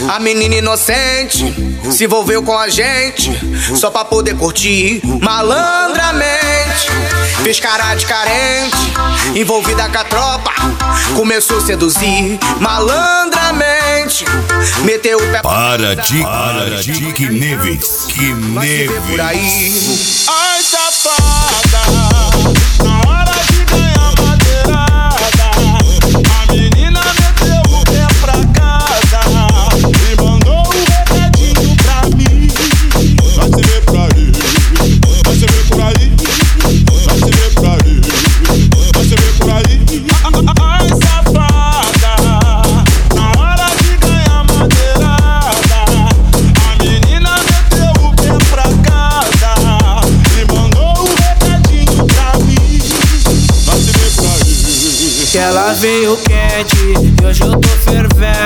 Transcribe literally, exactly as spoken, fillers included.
A menina inocente se envolveu com a gente só pra poder curtir malandramente. Fez cara de carente, envolvida com a tropa, começou a seduzir malandramente. Meteu o pé para de, para de que neves, que neves por aí. Ai, safada, na hora de ganhar madeirada, a menina meteu o pé pra casa e mandou um recadinho pra mim. Vai se ver por aí, vai se ver por aí, vai se ver por aí, vai se ver por aí. Ai, safada, na hora de ganhar madeirada, a menina meteu o pé pra casa e mandou um recadinho pra mim. Vai se ver por aí. Que ela veio quente e hoje eu tô fervendo.